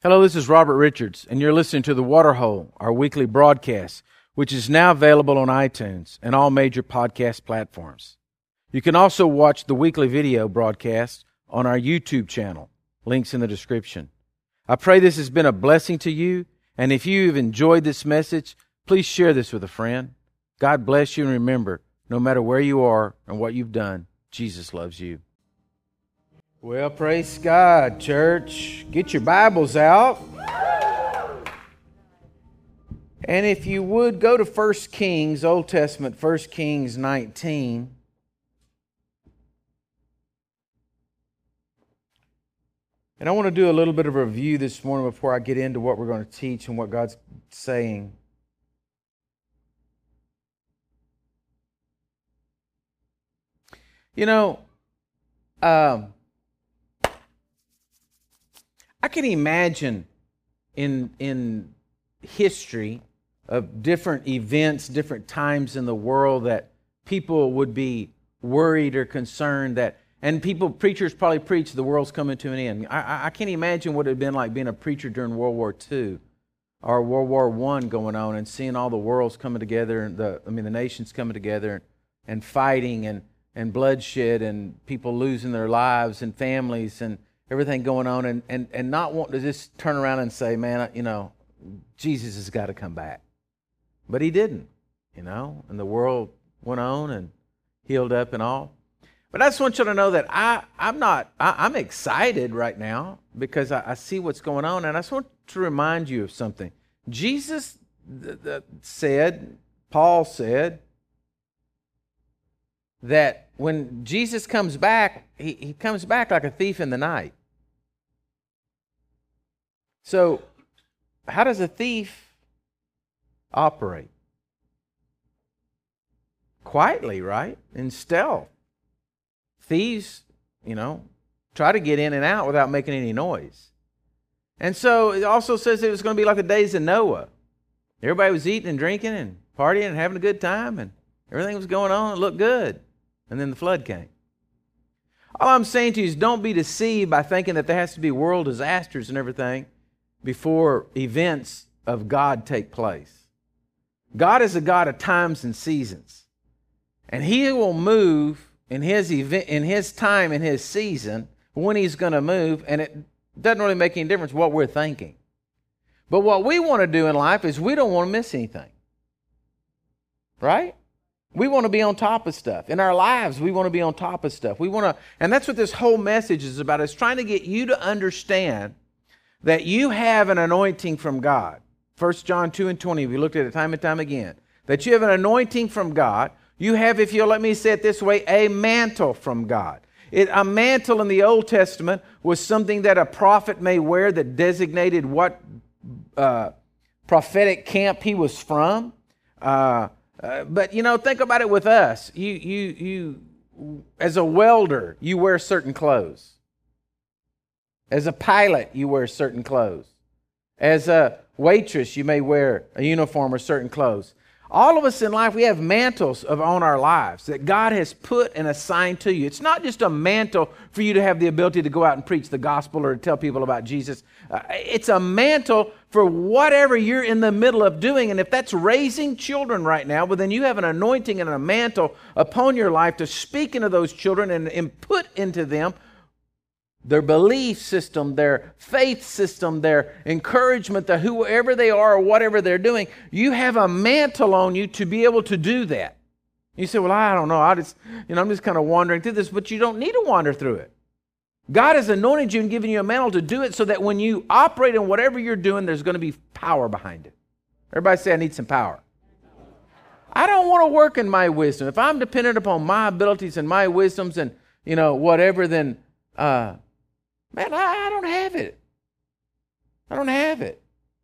Hello, this is Robert Richards, and you're listening to The Waterhole, our weekly broadcast, which is now available on iTunes and all major podcast platforms. You can also watch the weekly video broadcast on our YouTube channel. Links in the description. I pray this has been a blessing to you, and if you've enjoyed this message, please share this with a friend. God bless you, and remember, no matter where you are and what you've done, Jesus loves you. Well, praise God, church. Get your Bibles out. And if you would, go to 1 Kings, Old Testament, 1 Kings 19. And I want to do a little bit of a review this morning before I get into what we're going to teach and what God's saying. You know, I can imagine in history of different events, different times in the world that people would be worried or concerned that, and preachers probably preach the world's coming to an end. I can't imagine what it would have been like being a preacher during World War II or World War I going on and seeing all the worlds coming together, and the nations coming together and fighting and bloodshed and people losing their lives and families and everything going on, and not wanting to just turn around and say, man, Jesus has got to come back. But he didn't, and the world went on and healed up and all. But I just want you to know that I'm excited right now because I see what's going on, and I just want to remind you of something. Jesus said, Paul said, that when Jesus comes back, he comes back like a thief in the night. So, how does a thief operate? Quietly, right? In stealth. Thieves, try to get in and out without making any noise. And so, it also says it was going to be like the days of Noah. Everybody was eating and drinking and partying and having a good time, and everything was going on. It looked good. And then the flood came. All I'm saying to you is don't be deceived by thinking that there has to be world disasters and everything before events of God take place. God is a God of times and seasons. And He will move in His event, in His time, in His season, when He's going to move, and it doesn't really make any difference what we're thinking. But what we want to do in life is we don't want to miss anything. Right? We want to be on top of stuff. In our lives, we want to be on top of stuff. And that's what this whole message is about. It's trying to get you to understand that you have an anointing from God. 1 John 2 and 20, we looked at it time and time again. That you have an anointing from God. You have, if you'll let me say it this way, a mantle from God. A mantle in the Old Testament was something that a prophet may wear that designated what prophetic camp he was from. But think about it with us. You as a welder, you wear certain clothes. As a pilot, you wear certain clothes. As a waitress, you may wear a uniform or certain clothes. All of us in life, we have mantles on our lives that God has put and assigned to you. It's not just a mantle for you to have the ability to go out and preach the gospel or to tell people about Jesus. It's a mantle for whatever you're in the middle of doing. And if that's raising children right now, well, then you have an anointing and a mantle upon your life to speak into those children and put into them their belief system, their faith system, their encouragement, that whoever they are or whatever they're doing, you have a mantle on you to be able to do that. You say, well, I don't know. I'm just kind of wandering through this, but you don't need to wander through it. God has anointed you and given you a mantle to do it so that when you operate in whatever you're doing, there's going to be power behind it. Everybody say, I need some power. I don't want to work in my wisdom. If I'm dependent upon my abilities and my wisdoms and, whatever, then, man, I don't have it. I don't have it.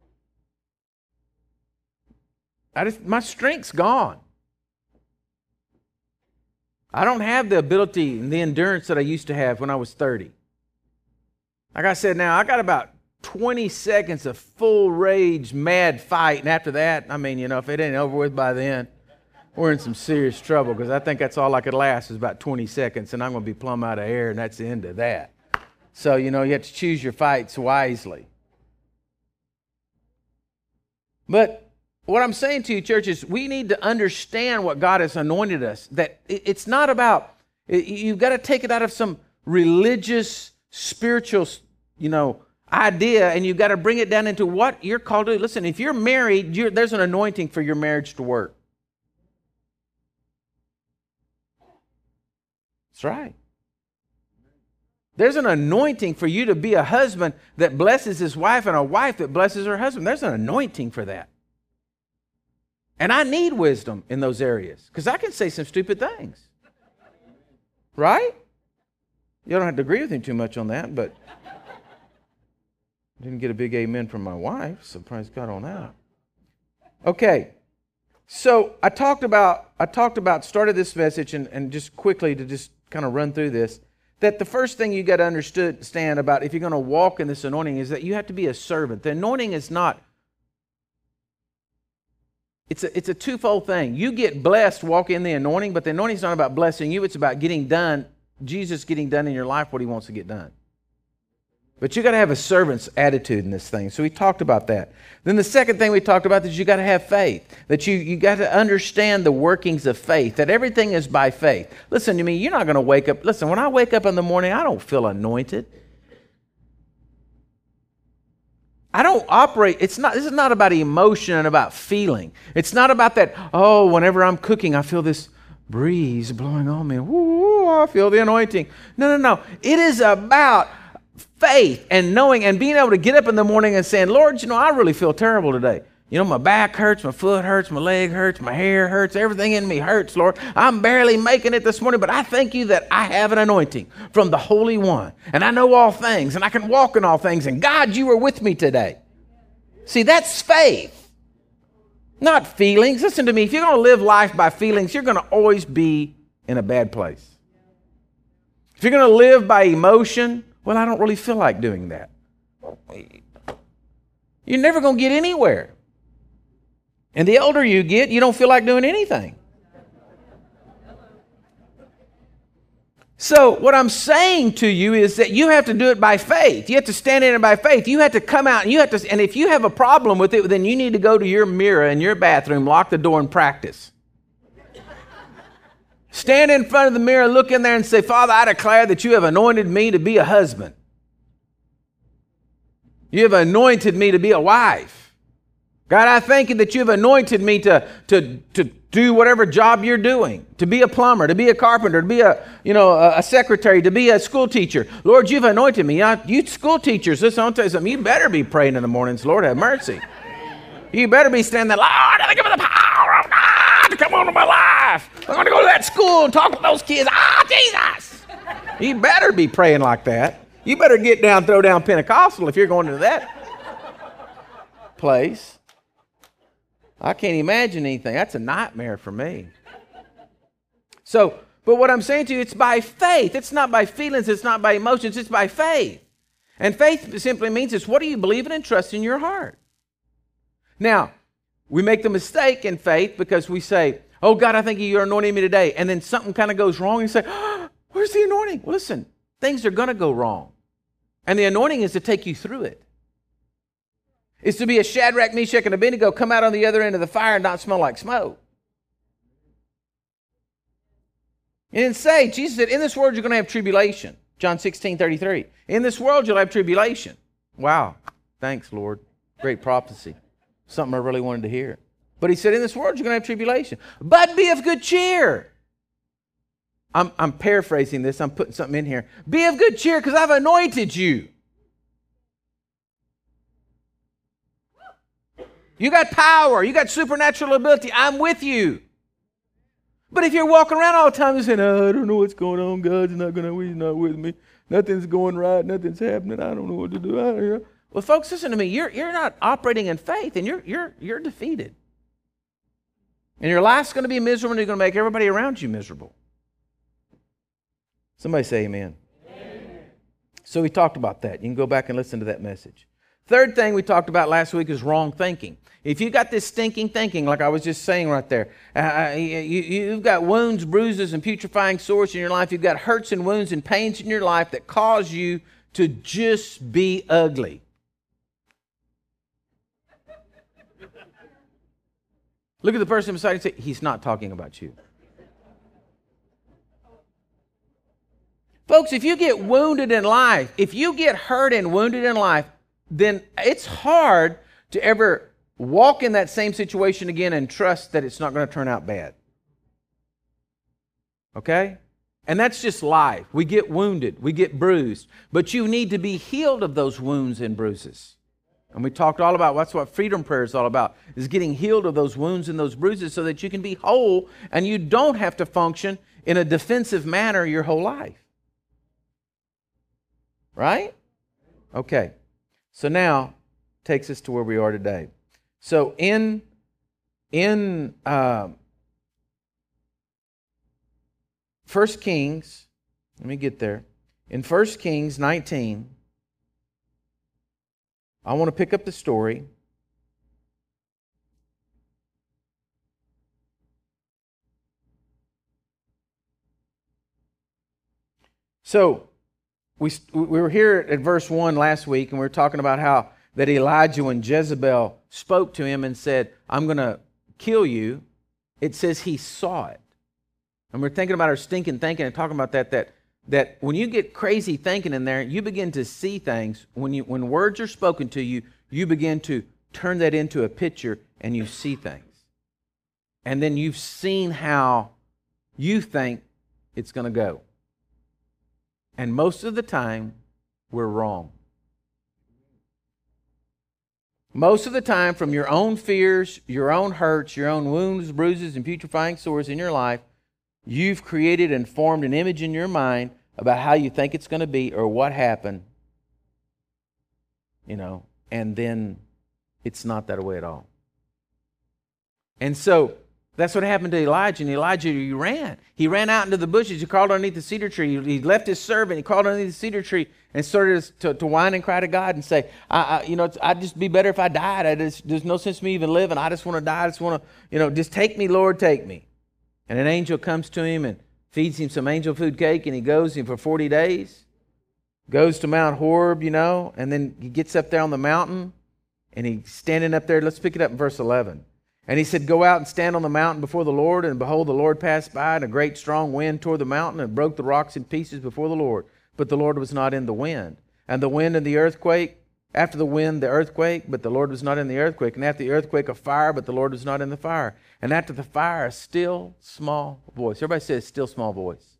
My strength's gone. I don't have the ability and the endurance that I used to have when I was 30. Like I said, now I got about 20 seconds of full rage, mad fight, and after that, if it ain't over with by then, we're in some serious trouble, because I think that's all I could last is about 20 seconds, and I'm going to be plumb out of air, and that's the end of that. So, you have to choose your fights wisely. But what I'm saying to you, church, is we need to understand what God has anointed us. That it's not about, you've got to take it out of some religious, spiritual, idea, and you've got to bring it down into what you're called to do. Listen, if you're married, there's an anointing for your marriage to work. That's right. There's an anointing for you to be a husband that blesses his wife and a wife that blesses her husband. There's an anointing for that. And I need wisdom in those areas because I can say some stupid things. Right? You don't have to agree with me too much on that, but didn't get a big amen from my wife, so praise God on that. Okay. So I talked about started this message and just quickly to just kind of run through this, that the first thing you got to understand about if you're going to walk in this anointing is that you have to be a servant. The anointing is not, it's a twofold thing. You get blessed walking in the anointing, but the anointing is not about blessing you. It's about getting done, Jesus getting done in your life what he wants to get done. But you got to have a servant's attitude in this thing. So we talked about that. Then the second thing we talked about is you got to have faith. That you got to understand the workings of faith. That everything is by faith. Listen to me, you're not going to wake up. Listen, when I wake up in the morning, I don't feel anointed. I don't operate, this is not about emotion and about feeling. It's not about that, whenever I'm cooking, I feel this breeze blowing on me. Woo, I feel the anointing. No. It is about faith and knowing and being able to get up in the morning and saying, Lord, I really feel terrible today. My back hurts, my foot hurts, my leg hurts, my hair hurts, everything in me hurts, Lord. I'm barely making it this morning, but I thank you that I have an anointing from the Holy One. And I know all things, and I can walk in all things. And God, you are with me today. See, that's faith, not feelings. Listen to me. If you're going to live life by feelings, you're going to always be in a bad place. If you're going to live by emotion, well, I don't really feel like doing that. You're never going to get anywhere. And the older you get, you don't feel like doing anything. So what I'm saying to you is that you have to do it by faith. You have to stand in it by faith. You have to come out and and if you have a problem with it, then you need to go to your mirror in your bathroom, lock the door and practice. Stand in front of the mirror, look in there and say, Father, I declare that you have anointed me to be a husband. You have anointed me to be a wife. God, I thank you that you've anointed me to do whatever job you're doing, to be a plumber, to be a carpenter, to be a secretary, to be a school teacher. Lord, you've anointed me. You school teachers, listen, I'll tell you something. You better be praying in the mornings, Lord, have mercy. You better be standing there, Lord, I give me the power of God to come onto my life. I'm going to go to that school and talk to those kids. Jesus. You better be praying like that. You better throw down Pentecostal if you're going to that place. I can't imagine anything. That's a nightmare for me. So, but what I'm saying to you, it's by faith. It's not by feelings. It's not by emotions. It's by faith. And faith simply means it's what do you believe in and trust in your heart. Now, we make the mistake in faith because we say, oh, God, I think you're anointing me today. And then something kind of goes wrong and you say, where's the anointing? Well, listen, things are going to go wrong. And the anointing is to take you through it. It's to be a Shadrach, Meshach, and Abednego, come out on the other end of the fire and not smell like smoke. And then say, Jesus said, in this world you're going to have tribulation. John 16:33. In this world you'll have tribulation. Wow. Thanks, Lord. Great prophecy. Something I really wanted to hear. But he said, in this world you're going to have tribulation. But be of good cheer. I'm paraphrasing this. I'm putting something in here. Be of good cheer because I've anointed you. You got power. You got supernatural ability. I'm with you. But if you're walking around all the time and saying, I don't know what's going on. God's not going to, he's not with me. Nothing's going right. Nothing's happening. I don't know what to do. Well, folks, listen to me. You're not operating in faith, and you're defeated. And your life's going to be miserable, and you're going to make everybody around you miserable. Somebody say amen. Amen. So we talked about that. You can go back and listen to that message. Third thing we talked about last week is wrong thinking. If you got this stinking thinking, like I was just saying right there, you've got wounds, bruises, and putrefying sores in your life. You've got hurts and wounds and pains in your life that cause you to just be ugly. Look at the person beside you and say, he's not talking about you. Folks, if you get wounded in life, if you get hurt and wounded in life, then it's hard to ever walk in that same situation again and trust that it's not going to turn out bad. Okay? And that's just life. We get wounded. We get bruised. But you need to be healed of those wounds and bruises. And we talked all about, that's what freedom prayer is all about, is getting healed of those wounds and those bruises so that you can be whole and you don't have to function in a defensive manner your whole life. Right? Okay. So now, takes us to where we are today. So in 1 Kings, let me get there. In 1 Kings 19, I want to pick up the story. So, we were here at verse 1 last week, and we were talking about how that Elijah, when Jezebel spoke to him and said, I'm going to kill you, it says he saw it. And we're thinking about our stinking thinking and talking about that when you get crazy thinking in there, you begin to see things. When words are spoken to you, you begin to turn that into a picture and you see things. And then you've seen how you think it's going to go. And most of the time, we're wrong. Most of the time, from your own fears, your own hurts, your own wounds, bruises, and putrefying sores in your life, you've created and formed an image in your mind about how you think it's going to be or what happened, and then it's not that way at all. And so that's what happened to Elijah. And Elijah, he ran. He ran out into the bushes. He crawled underneath the cedar tree. He left his servant. He crawled underneath the cedar tree and started to whine and cry to God and say, I'd just be better if I died. There's no sense in me even living. I just want to die. I just want to, just take me, Lord, take me. And an angel comes to him and feeds him some angel food cake, and he goes for 40 days, goes to Mount Horeb, and then he gets up there on the mountain, and he's standing up there. Let's pick it up in verse 11. And he said, go out and stand on the mountain before the Lord, and behold, the Lord passed by, and a great strong wind tore the mountain and broke the rocks in pieces before the Lord. But the Lord was not in the wind. And the wind and the earthquake, after the wind, the earthquake, but the Lord was not in the earthquake. And after the earthquake, a fire, but the Lord was not in the fire. And after the fire, a still small voice. Everybody says, still small voice.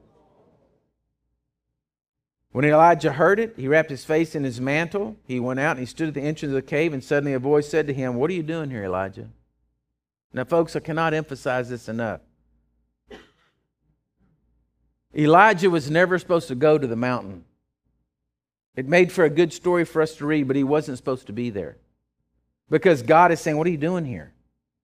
When Elijah heard it, he wrapped his face in his mantle. He went out and he stood at the entrance of the cave, and suddenly a voice said to him, what are you doing here, Elijah? Now, folks, I cannot emphasize this enough. Elijah was never supposed to go to the mountain. It made for a good story for us to read, but he wasn't supposed to be there. Because God is saying, what are you doing here?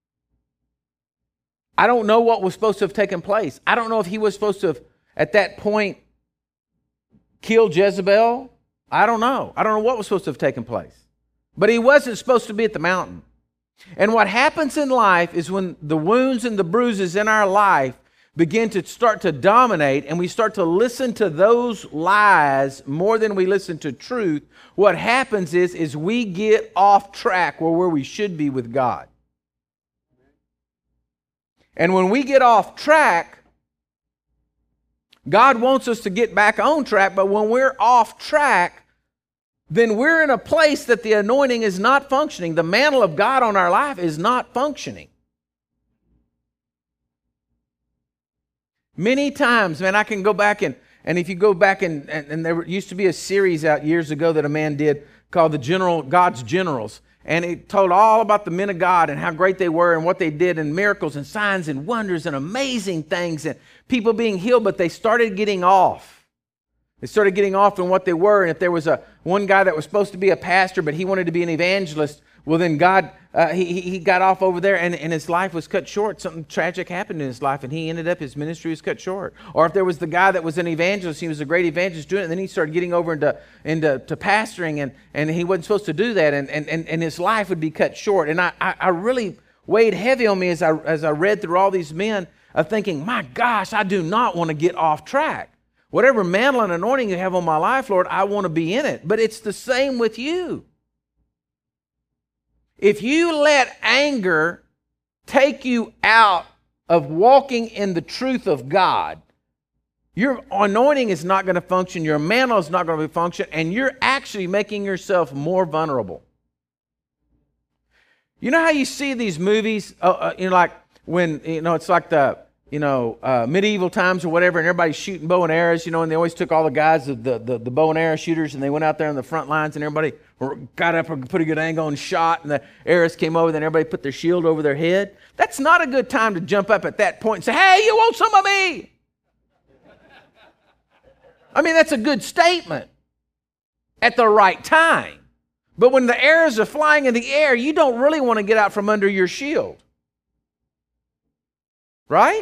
I don't know what was supposed to have taken place. I don't know if he was supposed to have, at that point, killed Jezebel. I don't know. I don't know what was supposed to have taken place. But he wasn't supposed to be at the mountain. And what happens in life is when the wounds and the bruises in our life begin to start to dominate and we start to listen to those lies more than we listen to truth, what happens is we get off track where we should be with God. And when we get off track, God wants us to get back on track, but when we're off track, then we're in a place that the anointing is not functioning. The mantle of God on our life is not functioning. Many times, man, I can go back and if you go back and there used to be a series out years ago that a man did called God's Generals. And it told all about the men of God and how great they were and what they did and miracles and signs and wonders and amazing things and people being healed, but they started getting off. They started getting off in what they were. And if there was one guy that was supposed to be a pastor, but he wanted to be an evangelist, well, then God, he got off over there and his life was cut short. Something tragic happened in his life and his ministry was cut short. Or if there was the guy that was an evangelist, he was a great evangelist doing it, and then he started getting over into pastoring and he wasn't supposed to do that and his life would be cut short. And I really weighed heavy on me as I read through all these men of thinking, my gosh, I do not want to get off track. Whatever mantle and anointing you have on my life, Lord, I want to be in it. But it's the same with you. If you let anger take you out of walking in the truth of God, your anointing is not going to function, your mantle is not going to function, and you're actually making yourself more vulnerable. You know how you see these movies, like when, it's like the, medieval times or whatever, and everybody's shooting bow and arrows, and they always took all the guys, the bow and arrow shooters, and they went out there on the front lines, and everybody got up a pretty good angle and shot, and the arrows came over, then everybody put their shield over their head. That's not a good time to jump up at that point and say, hey, you want some of me? I mean, that's a good statement at the right time. But when the arrows are flying in the air, you don't really want to get out from under your shield. Right?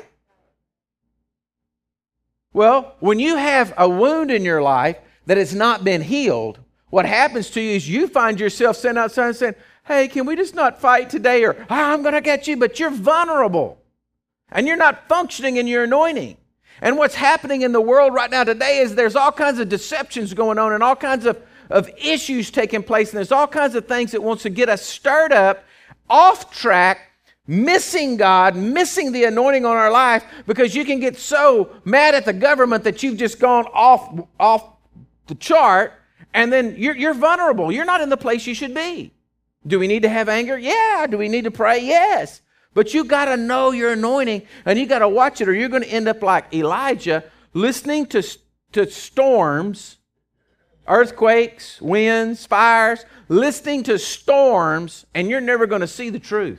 Well, when you have a wound in your life that has not been healed, what happens to you is you find yourself sitting outside and saying, hey, can we just not fight today? Or, I'm going to get you. But you're vulnerable. And you're not functioning in your anointing. And what's happening in the world right now today is there's all kinds of deceptions going on and all kinds of issues taking place. And there's all kinds of things that wants to get us stirred up, off track, missing God, missing the anointing on our life, because you can get so mad at the government that you've just gone off the chart, and then you're vulnerable. You're not in the place you should be. Do we need to have anger? Yeah. Do we need to pray? Yes. But you got to know your anointing, and you got to watch it, or you're going to end up like Elijah, listening to storms, earthquakes, winds, fires, listening to storms, and you're never going to see the truth.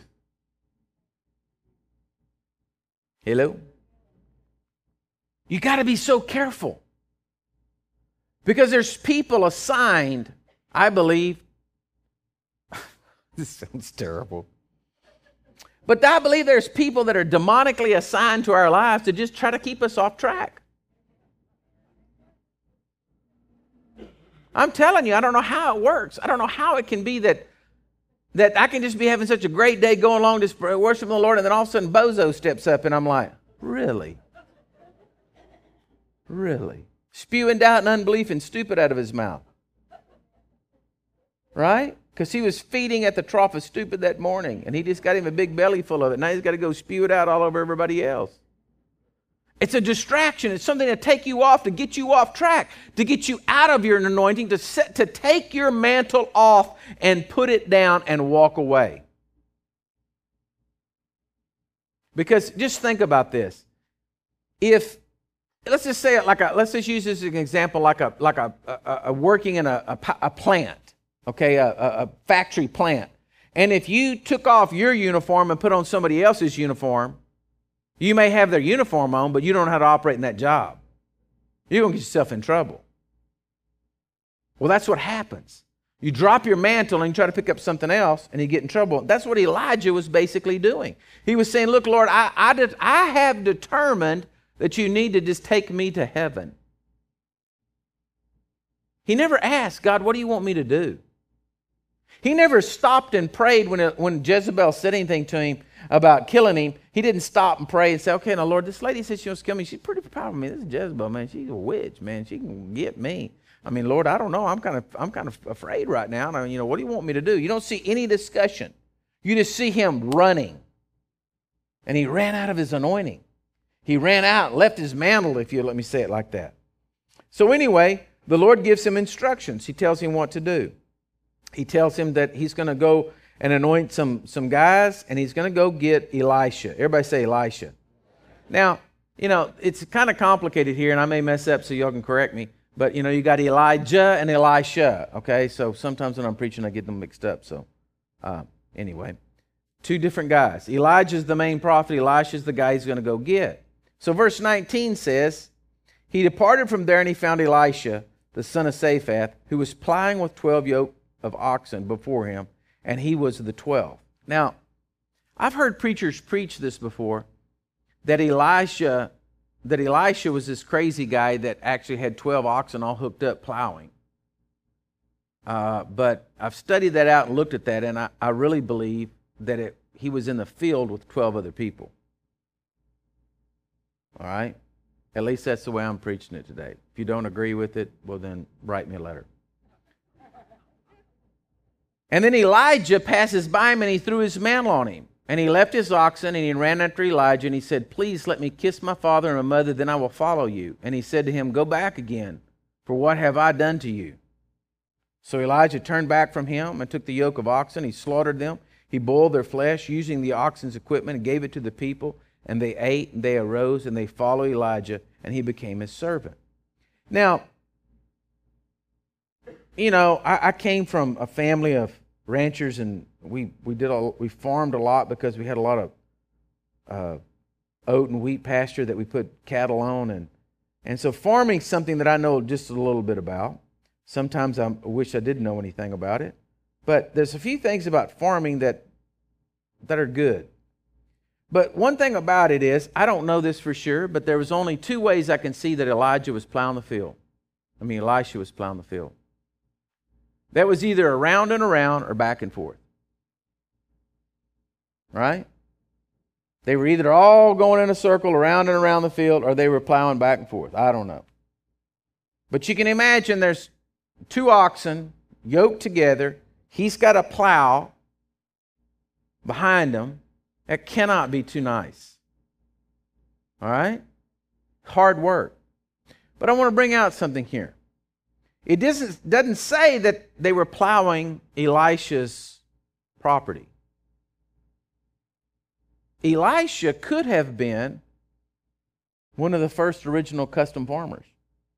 Hello? You got to be so careful. Because there's people assigned, I believe, this sounds terrible, but I believe there's people that are demonically assigned to our lives to just try to keep us off track. I'm telling you, I don't know how it works. I don't know how it can be that I can just be having such a great day going along just worshiping the Lord, and then all of a sudden Bozo steps up and I'm like, really? Really? Spewing doubt and unbelief and stupid out of his mouth. Right? Because he was feeding at the trough of stupid that morning, and he just got him a big belly full of it. Now he's got to go spew it out all over everybody else. It's a distraction. It's something to take you off, to get you off track, to get you out of your anointing, to take your mantle off and put it down and walk away. Because just think about this. If, let's just say it let's just use this as an example, like a working in a plant. Okay, a factory plant. And if you took off your uniform and put on somebody else's uniform, you may have their uniform on, but you don't know how to operate in that job. You're going to get yourself in trouble. Well, that's what happens. You drop your mantle and you try to pick up something else and you get in trouble. That's what Elijah was basically doing. He was saying, look, Lord, I have determined that you need to just take me to heaven. He never asked, God, what do you want me to do? He never stopped and prayed when Jezebel said anything to him about killing him. He didn't stop and pray and say, okay, now, Lord, this lady says she wants to kill me. She's pretty powerful. This is Jezebel, man. She's a witch, man. She can get me. I mean, Lord, I don't know. I'm kind of afraid right now. I mean, what do you want me to do? You don't see any discussion. You just see him running. And he ran out of his anointing. He ran out and left his mantle, if you let me say it like that. So anyway, the Lord gives him instructions. He tells him what to do. He tells him that he's going to go and anoint some guys, and he's going to go get Elisha. Everybody say Elisha. Now, it's kind of complicated here, and I may mess up so y'all can correct me. But, you got Elijah and Elisha, okay? So sometimes when I'm preaching, I get them mixed up. So anyway, two different guys. Elijah's the main prophet. Elisha's the guy he's going to go get. So verse 19 says, he departed from there and he found Elisha, the son of Shaphat, who was plowing with 12 yoke of oxen before him, and he was the 12th. Now, I've heard preachers preach this before, that Elisha was this crazy guy that actually had 12 oxen all hooked up plowing. But I've studied that out and looked at that, and I really believe that he was in the field with 12 other people. All right? At least that's the way I'm preaching it today. If you don't agree with it, well then write me a letter. And then Elijah passes by him and he threw his mantle on him. And he left his oxen, and he ran after Elijah, and he said, "Please let me kiss my father and my mother, then I will follow you." And he said to him, "Go back again, for what have I done to you?" So Elijah turned back from him and took the yoke of oxen. He slaughtered them. He boiled their flesh using the oxen's equipment and gave it to the people. And they ate, and they arose, and they followed Elijah, and he became his servant. Now, you know, I came from a family of ranchers, and we farmed a lot because we had a lot of oat and wheat pasture that we put cattle on, and so farming is something that I know just a little bit about. Sometimes I wish I didn't know anything about it, but there's a few things about farming that are good. But one thing about it is, I don't know this for sure, but there was only two ways I can see that Elisha was plowing the field. That was either around and around or back and forth. Right? They were either all going in a circle around and around the field, or they were plowing back and forth. I don't know. But you can imagine there's two oxen yoked together. He's got a plow behind him. That cannot be too nice. All right? Hard work. But I want to bring out something here. It doesn't say that they were plowing Elisha's property. Elisha could have been one of the first original custom farmers.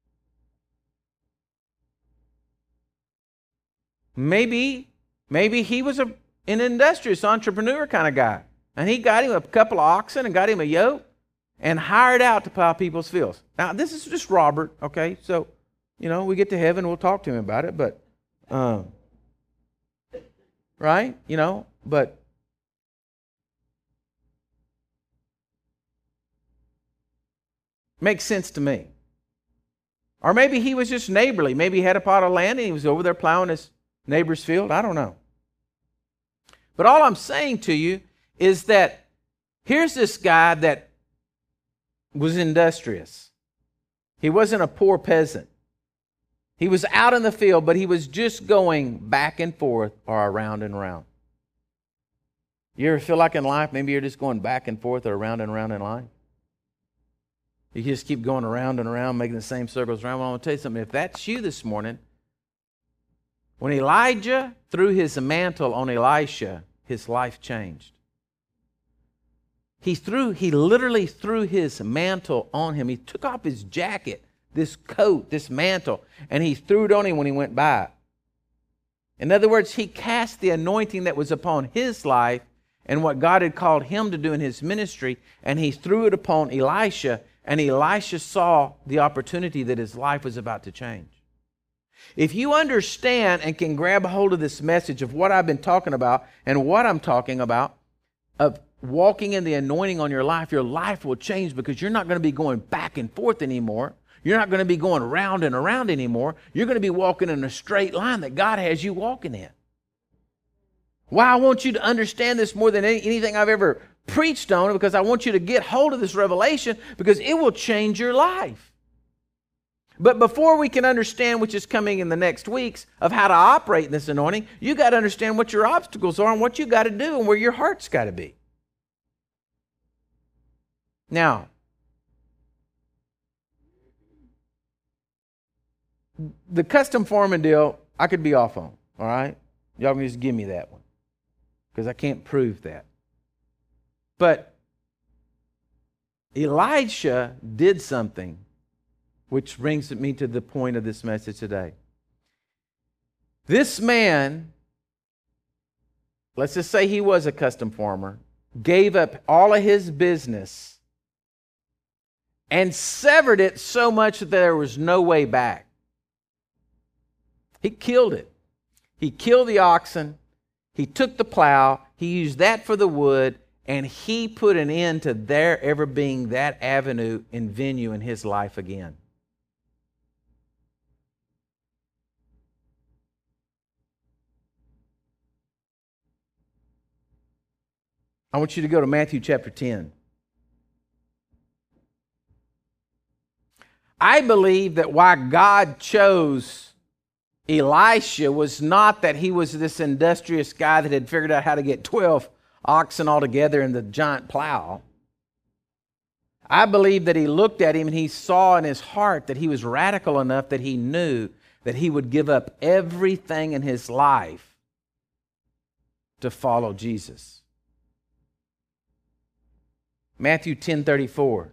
Maybe he was an industrious entrepreneur kind of guy. And he got him a couple of oxen and got him a yoke and hired out to plow people's fields. Now, this is just Robert, okay? So, you know, we get to heaven, we'll talk to him about it, but, right? You know, but makes sense to me. Or maybe he was just neighborly. Maybe he had a pot of land and he was over there plowing his neighbor's field. I don't know. But all I'm saying to you is that here's this guy that was industrious. He wasn't a poor peasant. He was out in the field, but he was just going back and forth or around and around. You ever feel like in life, maybe you're just going back and forth or around and around in life? You just keep going around and around, making the same circles around. Well, I'm going to tell you something. If that's you this morning, when Elijah threw his mantle on Elisha, his life changed. He literally threw his mantle on him. He took off his jacket, this coat, this mantle, and he threw it on him when he went by. In other words, he cast the anointing that was upon his life and what God had called him to do in his ministry, and he threw it upon Elisha, and Elisha saw the opportunity that his life was about to change. If you understand and can grab a hold of this message of what I've been talking about and what I'm talking about, of walking in the anointing on your life will change, because you're not going to be going back and forth anymore. You're not going to be going round and around anymore. You're going to be walking in a straight line that God has you walking in. Why I want you to understand this more than anything I've ever preached on, because I want you to get hold of this revelation, because it will change your life. But before we can understand, which is coming in the next weeks, of how to operate in this anointing, you got to understand what your obstacles are and what you got to do and where your heart's got to be. Now, the custom farming deal, I could be off on, all right? Y'all can just give me that one, because I can't prove that. But Elisha did something, which brings me to the point of this message today. This man, let's just say he was a custom farmer, gave up all of his business and severed it so much that there was no way back. He killed it. He killed the oxen. He took the plow. He used that for the wood, and he put an end to there ever being that avenue and venue in his life again. I want you to go to Matthew chapter 10. I believe that why God chose Elisha was not that he was this industrious guy that had figured out how to get 12 oxen all together in the giant plow. I believe that he looked at him and he saw in his heart that he was radical enough that he knew that he would give up everything in his life to follow Jesus. Matthew 10:34.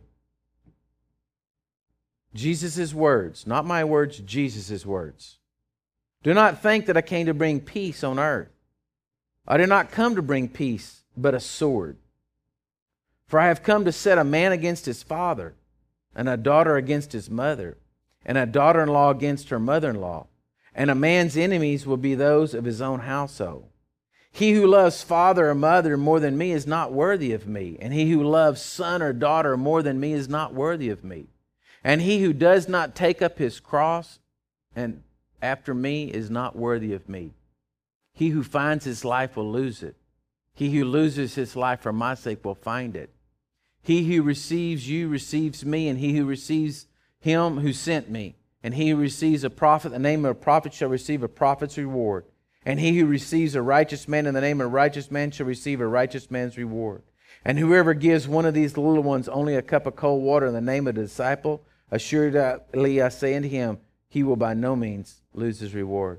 Jesus' words, not my words, Jesus' words. Do not think that I came to bring peace on earth. I did not come to bring peace, but a sword. For I have come to set a man against his father, and a daughter against his mother, and a daughter-in-law against her mother-in-law. And a man's enemies will be those of his own household. He who loves father or mother more than me is not worthy of me, and he who loves son or daughter more than me is not worthy of me. And he who does not take up his cross and after me is not worthy of me. He who finds his life will lose it. He who loses his life for my sake will find it. He who receives you receives me, and he who receives him who sent me. And he who receives a prophet, the name of a prophet shall receive a prophet's reward. And he who receives a righteous man in the name of a righteous man shall receive a righteous man's reward. And whoever gives one of these little ones only a cup of cold water in the name of a disciple, assuredly I say unto him, he will by no means lose his reward.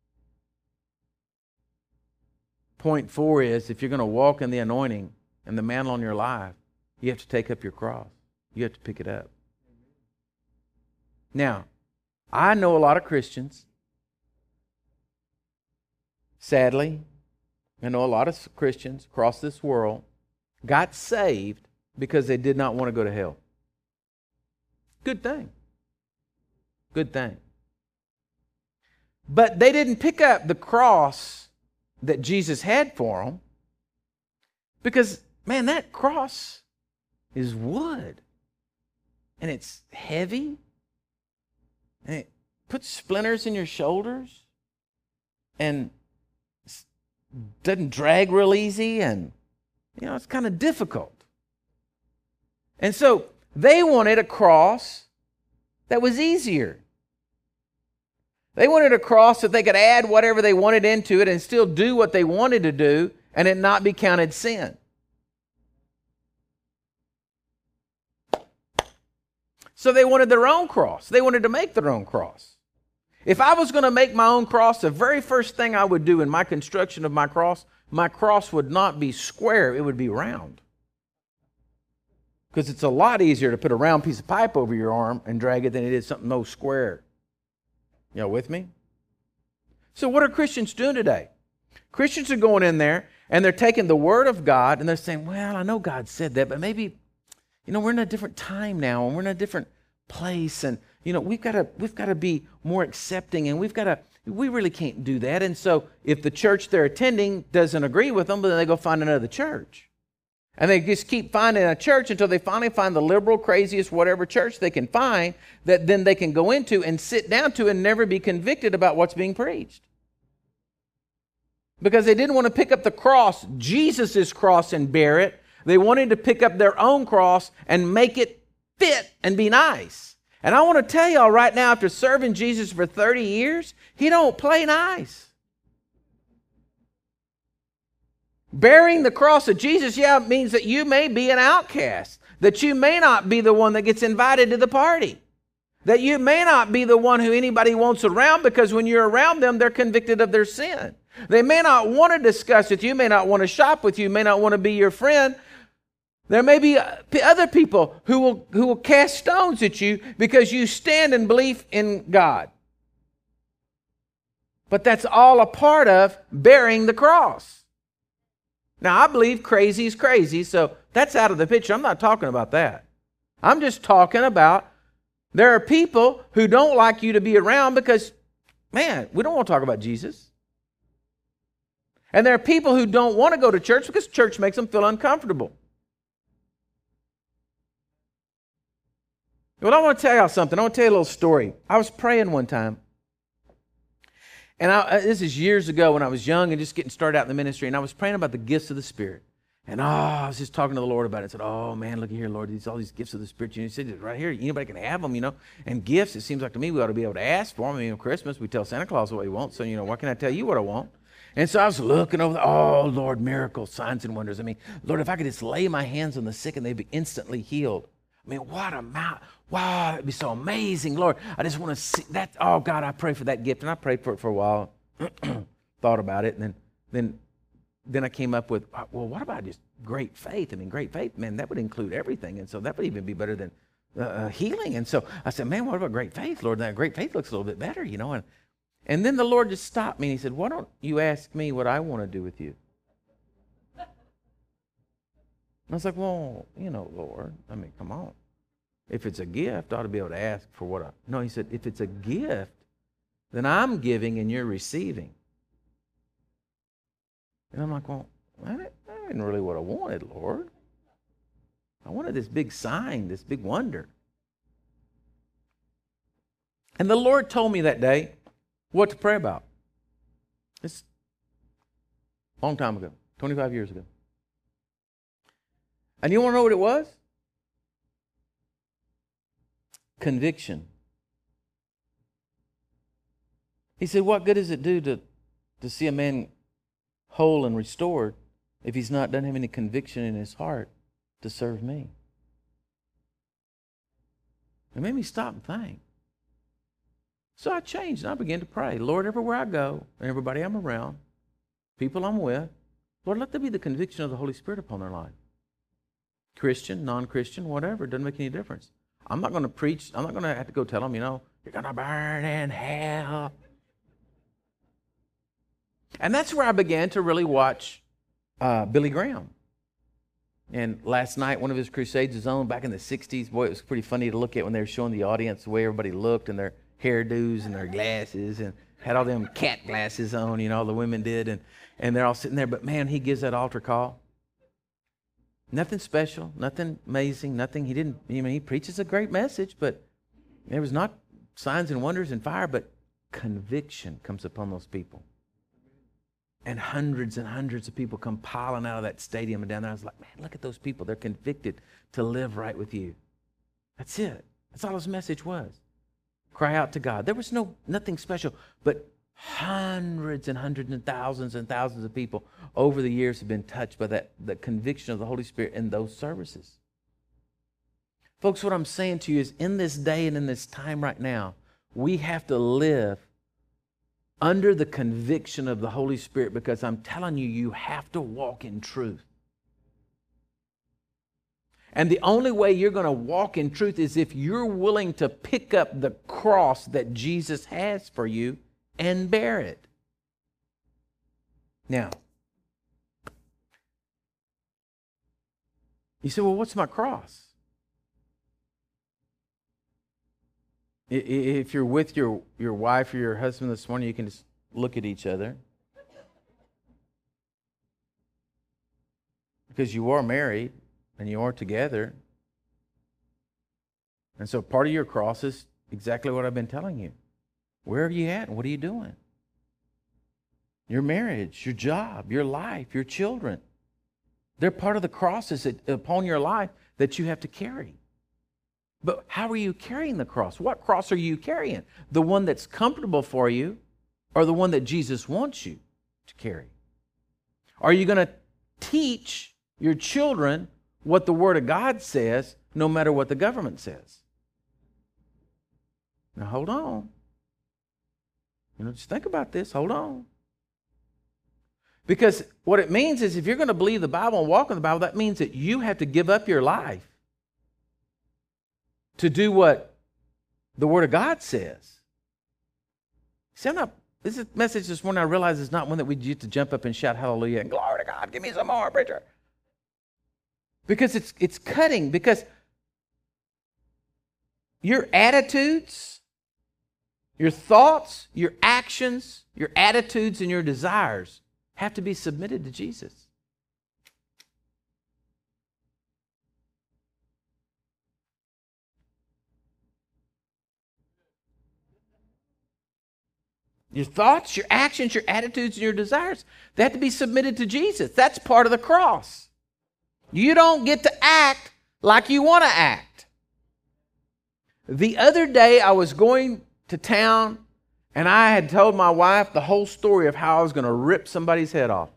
Point 4 is, if you're going to walk in the anointing and the mantle on your life, you have to take up your cross. You have to pick it up. Now, I know a lot of Christians. Sadly, I know a lot of Christians across this world got saved because they did not want to go to hell. Good thing. Good thing. But they didn't pick up the cross that Jesus had for them because, man, that cross is wood. And it's heavy. And it puts splinters in your shoulders. And it doesn't drag real easy. And, it's kind of difficult. And so they wanted a cross that was easier. They wanted a cross that they could add whatever they wanted into it and still do what they wanted to do and it not be counted sin. So they wanted their own cross. They wanted to make their own cross. If I was going to make my own cross, the very first thing I would do in my construction of my cross would not be square, it would be round. Because it's a lot easier to put a round piece of pipe over your arm and drag it than it is something no square. Y'all with me? So what are Christians doing today? Christians are going in there and they're taking the Word of God and they're saying, well, I know God said that, but maybe, we're in a different time now and we're in a different place and, we've got to be more accepting and we really can't do that. And so if the church they're attending doesn't agree with them, then they go find another church. And they just keep finding a church until they finally find the liberal, craziest, whatever church they can find that then they can go into and sit down to and never be convicted about what's being preached. Because they didn't want to pick up the cross, Jesus' cross, and bear it. They wanted to pick up their own cross and make it fit and be nice. And I want to tell y'all right now, after serving Jesus for 30 years, he don't play nice. Bearing the cross of Jesus, means that you may be an outcast. That you may not be the one that gets invited to the party. That you may not be the one who anybody wants around because when you're around them, they're convicted of their sin. They may not want to discuss with you, may not want to shop with you, may not want to be your friend. There may be other people who will cast stones at you because you stand in belief in God. But that's all a part of bearing the cross. Now, I believe crazy is crazy, so that's out of the picture. I'm not talking about that. I'm just talking about there are people who don't like you to be around because, man, we don't want to talk about Jesus. And there are people who don't want to go to church because church makes them feel uncomfortable. Well, I want to tell y'all something. I want to tell you a little story. I was praying one time. And this is years ago when I was young and just getting started out in the ministry. And I was praying about the gifts of the Spirit. And I was just talking to the Lord about it. I said, oh, man, look here, Lord. All these gifts of the Spirit. He said, right here, anybody can have them, And gifts, it seems like to me we ought to be able to ask for them. Christmas, we tell Santa Claus what we want. So, what can I tell you what I want? And so I was looking over, oh, Lord, miracles, signs and wonders. I mean, Lord, if I could just lay my hands on the sick and they'd be instantly healed. I mean, what a wow, it'd be so amazing, Lord. I just want to see that. Oh, God, I pray for that gift. And I prayed for it for a while, thought about it, and then I came up with, well, what about just great faith? I mean, great faith, man, that would include everything. And so that would even be better than healing. And so I said, man, what about great faith, Lord? That great faith looks a little bit better, you know. And then the Lord just stopped me and he said, why don't you ask me what I want to do with you? And I was like, well, you know, Lord, I mean, come on. If it's a gift, I ought to be able to ask for what No, he said, if it's a gift, then I'm giving and you're receiving. And I'm like, well, that isn't really what I wanted, Lord. I wanted this big sign, this big wonder. And the Lord told me that day what to pray about. It's a long time ago, 25 years ago. And you want to know what it was? Conviction. He said, what good does it do to see a man whole and restored if he's not doesn't have any conviction in his heart to serve me? It made me stop and think. So I changed and I began to pray. Lord, everywhere I go, and everybody I'm around, people I'm with, Lord, let there be the conviction of the Holy Spirit upon their life. Christian, non-Christian, whatever, it doesn't make any difference. I'm not going to preach, I'm not going to have to go tell them, you know, you're going to burn in hell. And that's where I began to really watch Billy Graham. And last night, one of his crusades was on back in the 60s. Boy, it was pretty funny to look at when they were showing the audience the way everybody looked and their hairdos and their glasses and had all them cat glasses on, you know, all the women did. And they're all sitting there. But man, he gives that altar call. Nothing special, nothing amazing, nothing. He preaches a great message, but there was not signs and wonders and fire, but conviction comes upon those people. And hundreds of people come piling out of that stadium and down there. I was like, man, look at those people. They're convicted to live right with you. That's it. That's all his message was. Cry out to God. There was nothing special, but hundreds and thousands of people over the years have been touched by the conviction of the Holy Spirit in those services. Folks, what I'm saying to you is in this day and in this time right now, we have to live under the conviction of the Holy Spirit, because I'm telling you, you have to walk in truth. And the only way you're going to walk in truth is if you're willing to pick up the cross that Jesus has for you and bear it. Now, you say, well, what's my cross? If you're with your wife or your husband this morning, you can just look at each other. Because you are married and you are together. And so part of your cross is exactly what I've been telling you. Where are you at and what are you doing? Your marriage, your job, your life, your children. They're part of the crosses upon your life that you have to carry. But how are you carrying the cross? What cross are you carrying? The one that's comfortable for you or the one that Jesus wants you to carry? Are you going to teach your children what the Word of God says no matter what the government says? Now hold on. Just think about this. Hold on. Because what it means is if you're going to believe the Bible and walk in the Bible, that means that you have to give up your life to do what the Word of God says. See, this message this morning, I realize is not one that we used to jump up and shout hallelujah and glory to God, give me some more, preacher. Because it's cutting, because your attitudes, your thoughts, your actions, your attitudes, and your desires have to be submitted to Jesus. Your thoughts, your actions, your attitudes, and your desires, they have to be submitted to Jesus. That's part of the cross. You don't get to act like you want to act. The other day I was going to town And I had told my wife the whole story of how I was going to rip somebody's head off.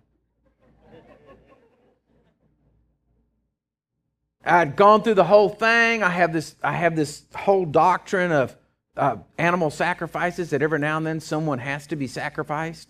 I'd gone through the whole thing. I have this whole doctrine of animal sacrifices, that every now and then someone has to be sacrificed.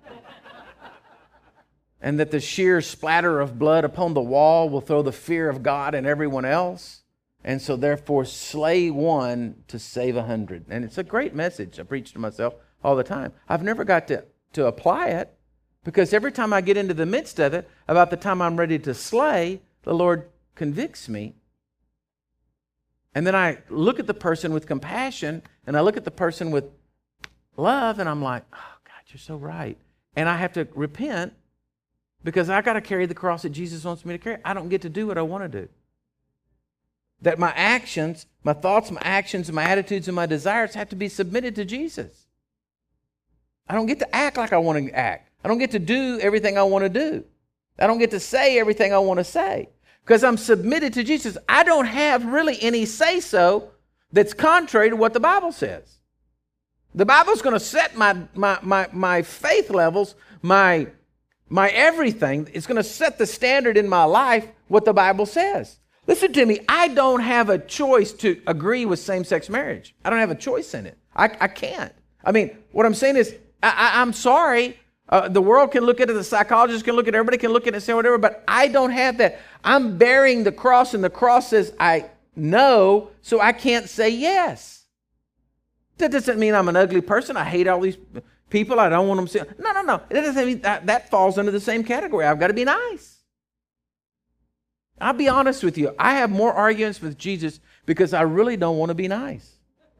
And that the sheer splatter of blood upon the wall will throw the fear of God in everyone else. And so therefore slay one to save 100. And it's a great message. I preach to myself all the time. I've never got to apply it, because every time I get into the midst of it, about the time I'm ready to slay, the Lord convicts me. And then I look at the person with compassion, and I look at the person with love, and I'm like, oh God, you're so right. And I have to repent, because I got to carry the cross that Jesus wants me to carry. I don't get to do what I want to do. That my actions, my thoughts, my actions, my attitudes, and my desires have to be submitted to Jesus. I don't get to act like I want to act. I don't get to do everything I want to do. I don't get to say everything I want to say, because I'm submitted to Jesus. I don't have really any say-so that's contrary to what the Bible says. The Bible's going to set my faith levels, my everything. It's going to set the standard in my life, what the Bible says. Listen to me, I don't have a choice to agree with same-sex marriage. I don't have a choice in it. I can't. I mean, what I'm saying is, I'm sorry. The world can look at it, the psychologists can look at it, everybody can look at it and say whatever, but I don't have that. I'm bearing the cross, and the cross says I know, so I can't say yes. That doesn't mean I'm an ugly person. I hate all these people. I don't want them to see. No. It doesn't mean that falls under the same category. I've got to be nice. I'll be honest with you. I have more arguments with Jesus because I really don't want to be nice.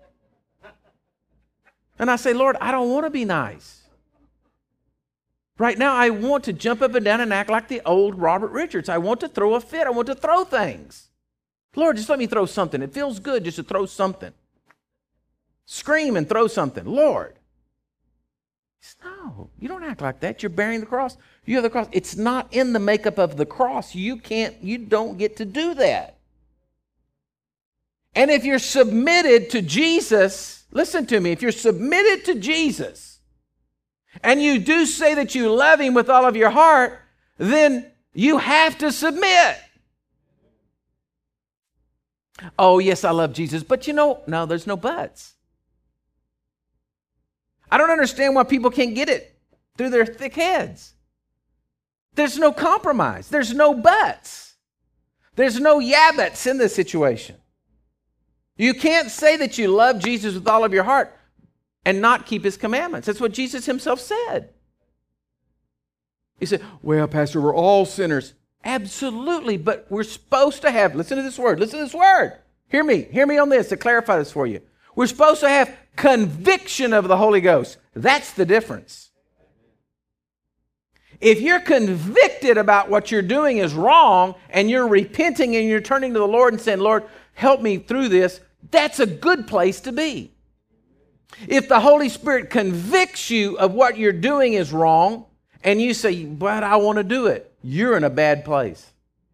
And I say, Lord, I don't want to be nice. Right now, I want to jump up and down and act like the old Robert Richards. I want to throw a fit. I want to throw things. Lord, just let me throw something. It feels good just to throw something. Scream and throw something. Lord. No, you don't act like that. You're bearing the cross. You have the cross. It's not in the makeup of the cross. You don't get to do that. And if you're submitted to Jesus, listen to me, if you're submitted to Jesus, and you do say that you love Him with all of your heart, then you have to submit. Oh, yes, I love Jesus, but no, there's no buts. I don't understand why people can't get it through their thick heads. There's no compromise. There's no buts. There's no yeah-buts in this situation. You can't say that you love Jesus with all of your heart and not keep His commandments. That's what Jesus Himself said. He said, well, Pastor, we're all sinners. Absolutely, but we're supposed to have, listen to this word. Hear me on this to clarify this for you. We're supposed to have conviction of the Holy Ghost. That's the difference. If you're convicted about what you're doing is wrong, and you're repenting and you're turning to the Lord and saying, Lord, help me through this, that's a good place to be. If the Holy Spirit convicts you of what you're doing is wrong, and you say, but I want to do it, you're in a bad place.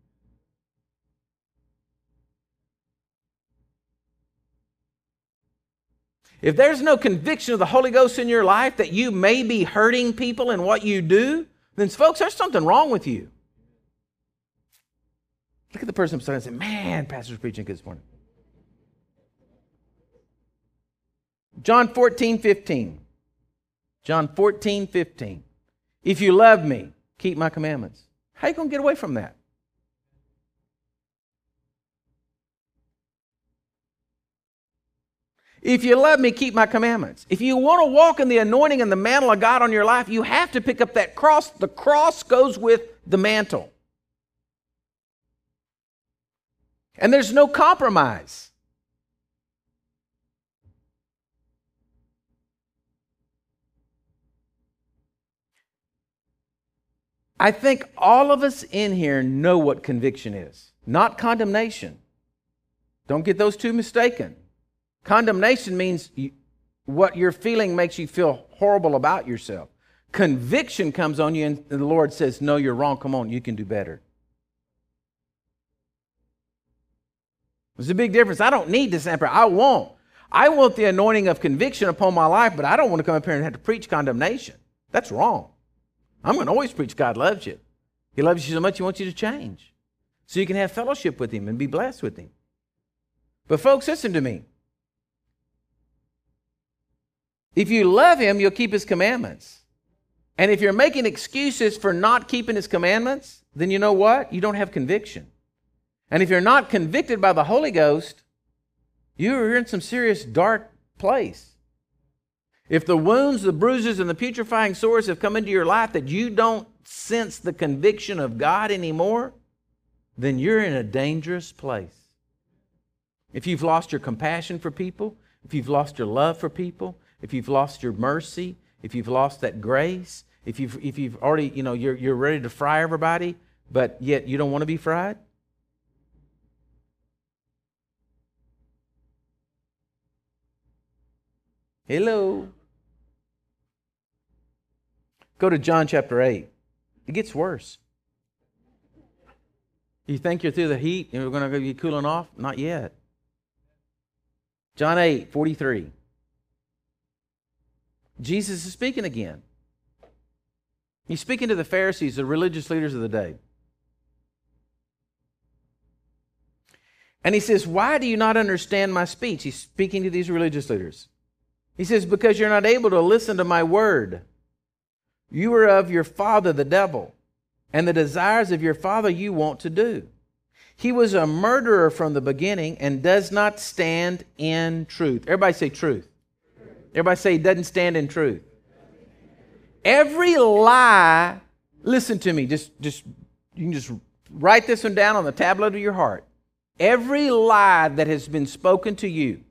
If there's no conviction of the Holy Ghost in your life that you may be hurting people in what you do, then folks, there's something wrong with you. Look at the person beside you and say, man, Pastor's preaching good this morning. John 14:15. John 14:15. If you love me, keep my commandments. How are you going to get away from that? If you love me, keep my commandments. If you want to walk in the anointing and the mantle of God on your life, you have to pick up that cross. The cross goes with the mantle. And there's no compromise. I think all of us in here know what conviction is. Not condemnation. Don't get those two mistaken. Condemnation means what you're feeling makes you feel horrible about yourself. Conviction comes on you and the Lord says, no, you're wrong. Come on, you can do better. There's a big difference. I don't need to sample. I won't. I want the anointing of conviction upon my life, but I don't want to come up here and have to preach condemnation. That's wrong. I'm going to always preach God loves you. He loves you so much, He wants you to change, so you can have fellowship with Him and be blessed with Him. But folks, listen to me. If you love Him, you'll keep His commandments. And if you're making excuses for not keeping His commandments, then you know what? You don't have conviction. And if you're not convicted by the Holy Ghost, you're in some serious dark place. If the wounds, the bruises, and the putrefying sores have come into your life that you don't sense the conviction of God anymore, then you're in a dangerous place. If you've lost your compassion for people, if you've lost your love for people, if you've lost your mercy, if you've lost that grace, if you've already, you're ready to fry everybody, but yet you don't want to be fried. Hello. Go to John chapter 8. It gets worse. You think you're through the heat and we're going to be cooling off? Not yet. John 8:43. Jesus is speaking again. He's speaking to the Pharisees, the religious leaders of the day. And He says, why do you not understand my speech? He's speaking to these religious leaders. He says, because you're not able to listen to my word. You are of your father, the devil, and the desires of your father you want to do. He was a murderer from the beginning and does not stand in truth. Everybody say truth. Everybody say he doesn't stand in truth. Every lie, listen to me, you can just write this one down on the tablet of your heart. Every lie that has been spoken to you,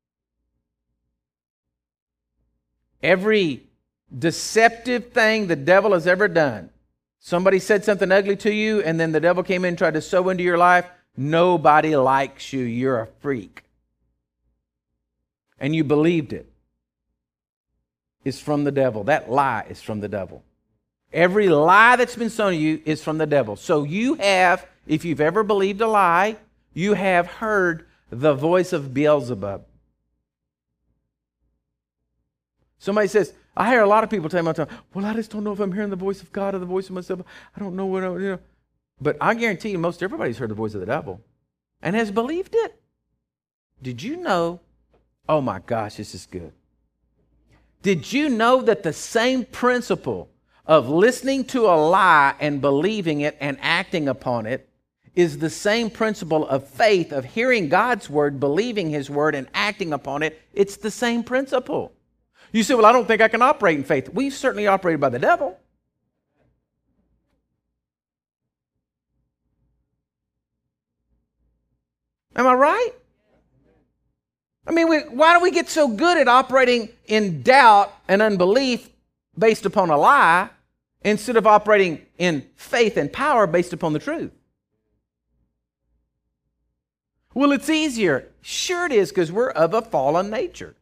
every deceptive thing the devil has ever done. Somebody said something ugly to you, and then the devil came in and tried to sow into your life. Nobody likes you. You're a freak. And you believed it. It's from the devil. That lie is from the devil. Every lie that's been sown to you is from the devil. So you have, if you've ever believed a lie, you have heard the voice of Beelzebub. Somebody says, I hear a lot of people tell me all the time, well, I just don't know if I'm hearing the voice of God or the voice of myself. I don't know what. But I guarantee you, most everybody's heard the voice of the devil and has believed it. Did you know? Oh my gosh, this is good. Did you know that the same principle of listening to a lie and believing it and acting upon it is the same principle of faith, of hearing God's word, believing His word, and acting upon it? It's the same principle. You say, well, I don't think I can operate in faith. We've certainly operated by the devil. Am I right? I mean, why do we get so good at operating in doubt and unbelief based upon a lie instead of operating in faith and power based upon the truth? Well, it's easier. Sure it is, because we're of a fallen nature.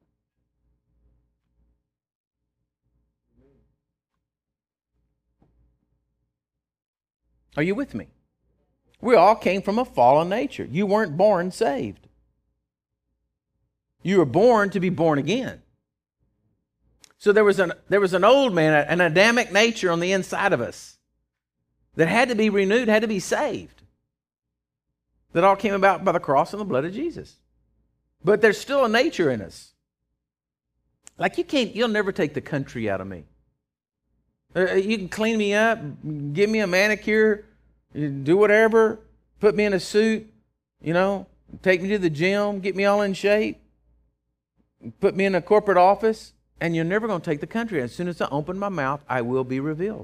Are you with me? We all came from a fallen nature. You weren't born saved. You were born to be born again. So there was an old man, an Adamic nature on the inside of us that had to be renewed, had to be saved. That all came about by the cross and the blood of Jesus. But there's still a nature in us. Like you'll never take the country out of me. You can clean me up, give me a manicure, do whatever, put me in a suit, take me to the gym, get me all in shape, put me in a corporate office, and you're never going to take the country. As soon as I open my mouth, I will be revealed.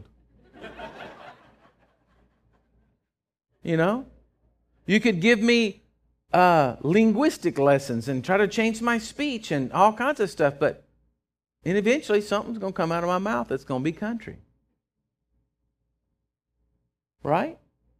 You could give me linguistic lessons and try to change my speech and all kinds of stuff, and eventually something's going to come out of my mouth that's going to be country. Right?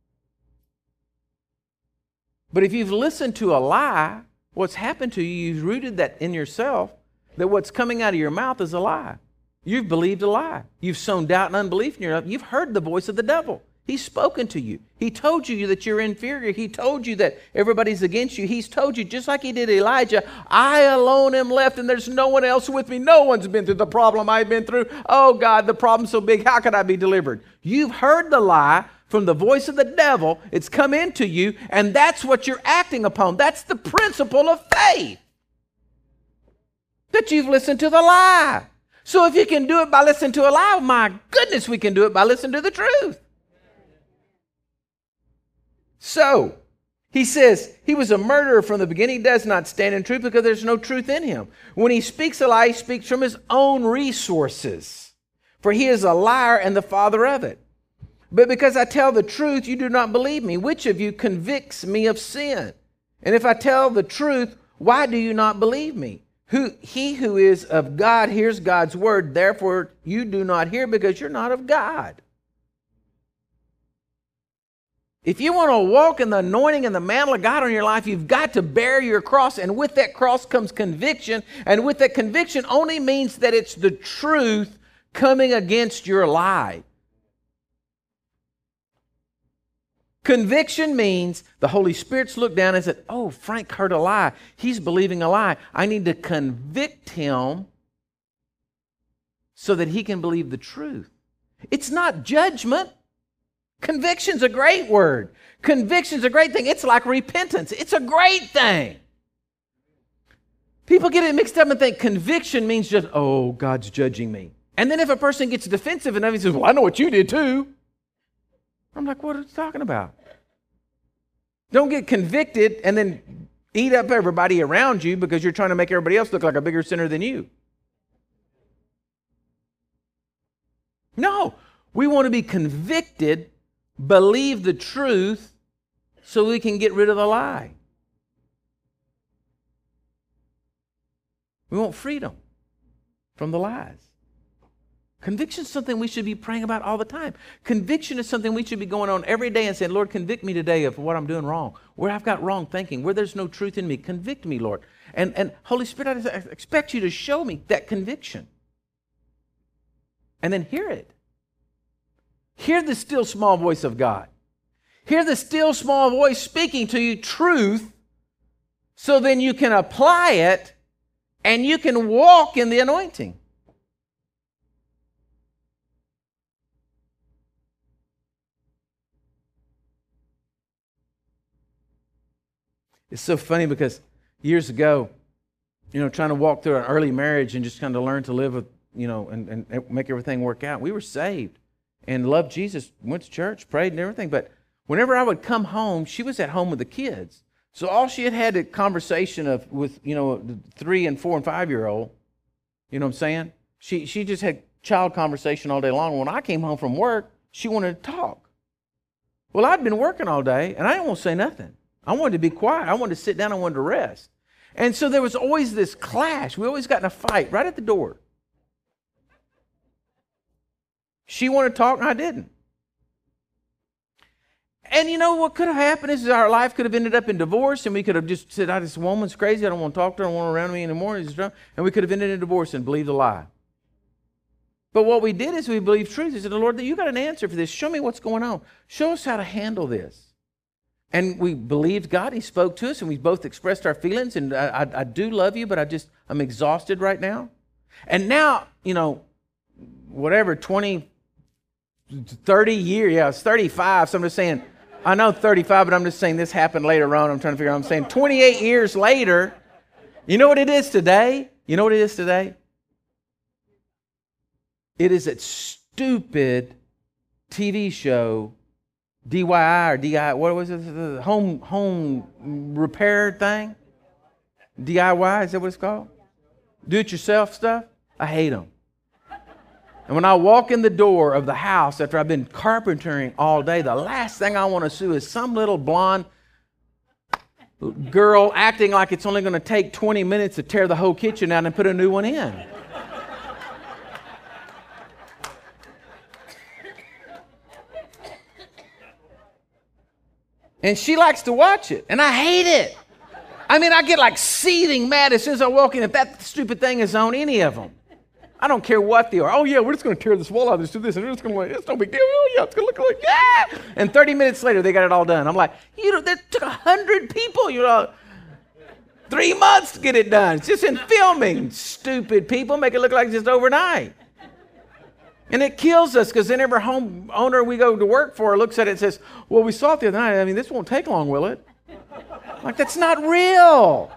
But if you've listened to a lie, what's happened to you, you've rooted that in yourself, that what's coming out of your mouth is a lie. You've believed a lie. You've sown doubt and unbelief in your life. You've heard the voice of the devil. He's spoken to you. He told you that you're inferior. He told you that everybody's against you. He's told you, just like he did Elijah, I alone am left and there's no one else with me. No one's been through the problem I've been through. Oh God, the problem's so big. How could I be delivered? You've heard the lie from the voice of the devil. It's come into you, and that's what you're acting upon. That's the principle of faith. That you've listened to the lie. So if you can do it by listening to a lie, my goodness, we can do it by listening to the truth. So, he says he was a murderer from the beginning. He does not stand in truth because there's no truth in him. When he speaks a lie, he speaks from his own resources. For he is a liar and the father of it. But because I tell the truth, you do not believe me. Which of you convicts me of sin? And if I tell the truth, why do you not believe me? He who is of God hears God's word. Therefore, you do not hear because you're not of God. If you want to walk in the anointing and the mantle of God on your life, you've got to bear your cross. And with that cross comes conviction. And with that conviction only means that it's the truth coming against your lie. Conviction means the Holy Spirit's looked down and said, oh, Frank heard a lie. He's believing a lie. I need to convict him so that he can believe the truth. It's not judgment. Conviction's a great word. Conviction's a great thing. It's like repentance. It's a great thing. People get it mixed up and think conviction means just, oh, God's judging me. And then if a person gets defensive enough, he says, well, I know what you did too. I'm like, what are you talking about? Don't get convicted and then eat up everybody around you because you're trying to make everybody else look like a bigger sinner than you. No, we want to be convicted, believe the truth so we can get rid of the lie. We want freedom from the lies. Conviction is something we should be praying about all the time. Conviction is something we should be going on every day and saying, Lord, convict me today of what I'm doing wrong, where I've got wrong thinking, where there's no truth in me. Convict me, Lord. And Holy Spirit, I expect you to show me that conviction. And then hear it. Hear the still small voice of God. Hear the still small voice speaking to you truth so then you can apply it and you can walk in the anointing. It's so funny because years ago, trying to walk through an early marriage and just kind of learn to live with, and make everything work out. We were saved and loved Jesus, went to church, prayed and everything. But whenever I would come home, she was at home with the kids. So all she had a conversation with the 3 and 4 and 5-year-old, you know what I'm saying? She just had child conversation all day long. When I came home from work, she wanted to talk. Well, I'd been working all day and I didn't want to say nothing. I wanted to be quiet. I wanted to sit down. I wanted to rest. And so there was always this clash. We always got in a fight right at the door. She wanted to talk and I didn't. And what could have happened is our life could have ended up in divorce and we could have just said, this woman's crazy. I don't want to talk to her. I don't want her around me anymore. And we could have ended in divorce and believed a lie. But what we did is we believed truth. We said, Lord, you got an answer for this. Show me what's going on. Show us how to handle this. And we believed God. He spoke to us, and we both expressed our feelings. And I do love you, but I'm exhausted right now. And now, 20, 30 years, it's 35. So I'm just saying, I know 35, but I'm just saying this happened later on. I'm trying to figure out. I'm saying 28 years later, you know what it is today? You know what it is today? It is that stupid TV show, DIY or DI, what was it? The home repair thing? DIY, is that what it's called? Do-it-yourself stuff? I hate them. And when I walk in the door of the house after I've been carpentering all day, the last thing I want to see is some little blonde girl acting like it's only going to take 20 minutes to tear the whole kitchen out and put a new one in. And she likes to watch it, and I hate it. I mean, I get like seething mad as soon as I walk in if that stupid thing is on any of them. I don't care what they are. Oh, yeah, we're just going to tear this wall out. Let's do this. And we're just going to, it's no big deal. Oh, yeah, it's going to look like, yeah. And 30 minutes later, they got it all done. I'm like, that took 100 people, 3 months to get it done. It's just in filming. Stupid people make it look like just overnight. And it kills us because then every homeowner we go to work for looks at it and says, well, we saw it the other night. I mean, this won't take long, will it? Like, that's not real.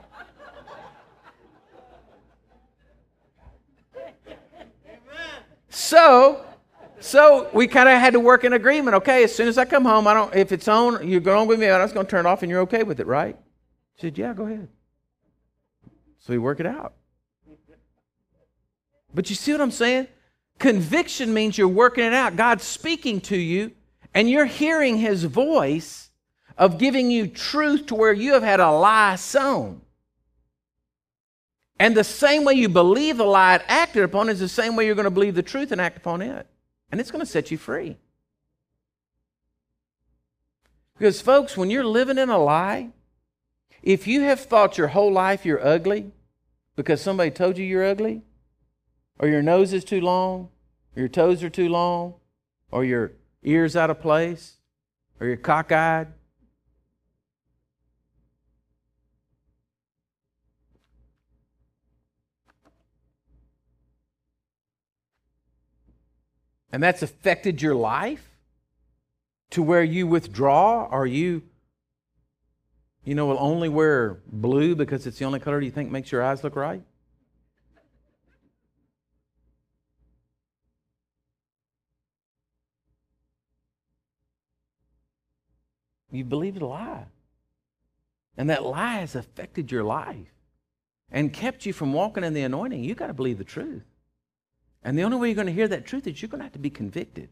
So we kind of had to work in agreement. Okay, as soon as I come home, if it's on, you're going with me, I'm just going to turn it off and you're okay with it, right? She said, yeah, go ahead. So we work it out. But you see what I'm saying? Conviction means you're working it out. God's speaking to you and you're hearing His voice of giving you truth to where you have had a lie sown. And the same way you believe the lie and acted upon is the same way you're going to believe the truth and act upon it. And it's going to set you free. Because folks, when you're living in a lie, if you have thought your whole life you're ugly because somebody told you you're ugly, or your nose is too long, or your toes are too long, or your ears out of place, or you're cockeyed, and that's affected your life to where you withdraw, or you will only wear blue because it's the only color you think makes your eyes look right? You believed a lie. And that lie has affected your life and kept you from walking in the anointing. You've got to believe the truth. And the only way you're going to hear that truth is you're going to have to be convicted.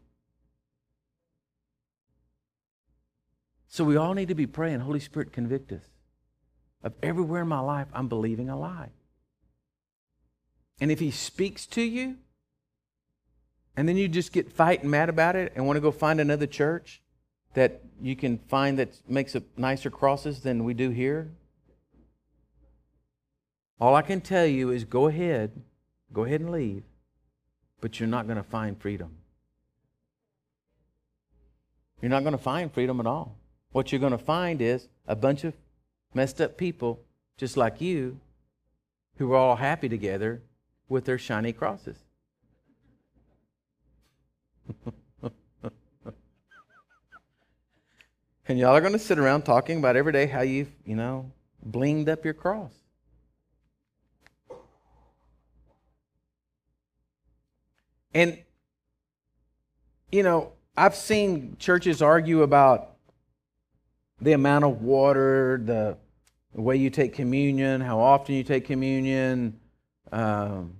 So we all need to be praying, Holy Spirit, convict us of everywhere in my life I'm believing a lie. And if He speaks to you, and then you just get fighting mad about it and want to go find another church that you can find that makes a nicer crosses than we do here, all I can tell you is go ahead and leave, but you're not going to find freedom. You're not going to find freedom at all. What you're going to find is a bunch of messed up people just like you who are all happy together with their shiny crosses. And y'all are going to sit around talking about every day how you've, blinged up your cross. And, I've seen churches argue about the amount of water, the way you take communion, how often you take communion, the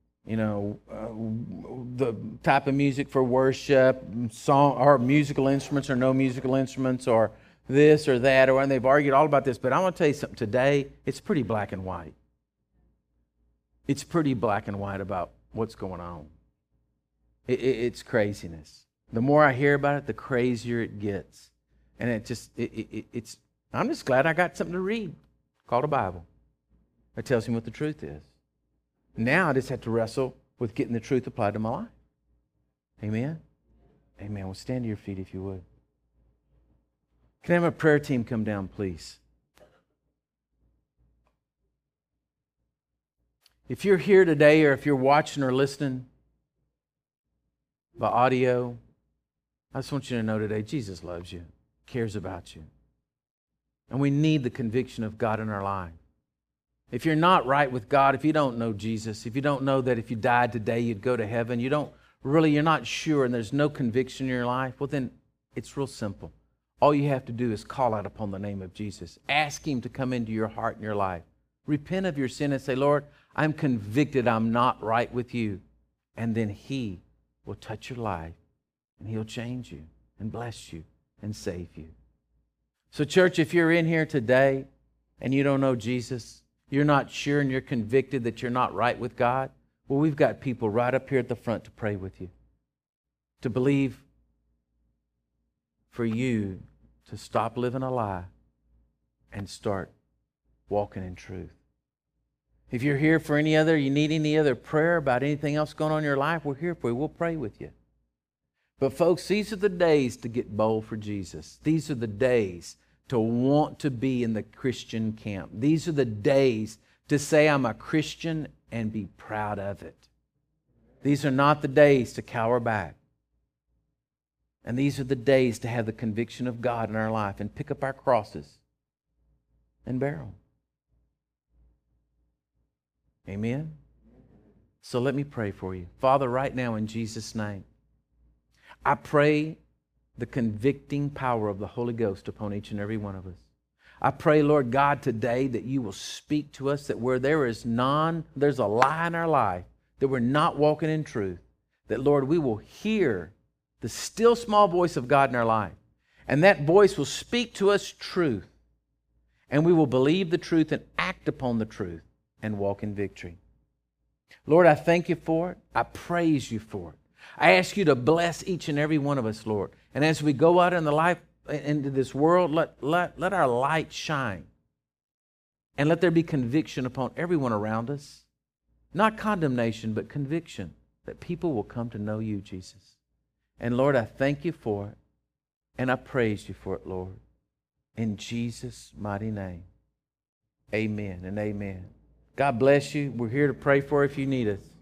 type of music for worship, song or musical instruments or no musical instruments, or this or that, and they've argued all about this. But I want to tell you something. Today, it's pretty black and white. It's pretty black and white about what's going on. It's craziness. The more I hear about it, the crazier it gets. And it's. I'm just glad I got something to read called a Bible that tells me what the truth is. Now I just have to wrestle with getting the truth applied to my life. Amen? Amen. Well, stand to your feet if you would. Can I have a prayer team come down, please? If you're here today, or if you're watching or listening by audio, I just want you to know today, Jesus loves you, cares about you. And we need the conviction of God in our life. If you're not right with God, if you don't know Jesus, if you don't know that if you died today you'd go to heaven, you're not sure and there's no conviction in your life, well then it's real simple. All you have to do is call out upon the name of Jesus. Ask Him to come into your heart and your life. Repent of your sin and say, Lord, I'm convicted I'm not right with you. And then He will touch your life and He'll change you and bless you and save you. So church, if you're in here today and you don't know Jesus, you're not sure and you're convicted that you're not right with God, well, we've got people right up here at the front to pray with you, to believe for you to stop living a lie and start walking in truth. If you're here for you need any other prayer about anything else going on in your life, we're here for you. We'll pray with you. But folks, these are the days to get bold for Jesus. These are the days to want to be in the Christian camp. These are the days to say I'm a Christian and be proud of it. These are not the days to cower back. And these are the days to have the conviction of God in our life and pick up our crosses and bear them. Amen? So let me pray for you. Father, right now in Jesus' name, I pray the convicting power of the Holy Ghost upon each and every one of us. I pray, Lord God, today that you will speak to us, that where there's a lie in our life, that we're not walking in truth, that, Lord, we will hear the still small voice of God in our life. And that voice will speak to us truth. And we will believe the truth and act upon the truth and walk in victory. Lord, I thank you for it. I praise you for it. I ask you to bless each and every one of us, Lord. And as we go out in the life, into this world, let our light shine. And let there be conviction upon everyone around us. Not condemnation, but conviction that people will come to know you, Jesus. And Lord, I thank you for it. And I praise you for it, Lord. In Jesus' mighty name. Amen and amen. God bless you. We're here to pray for you if you need us.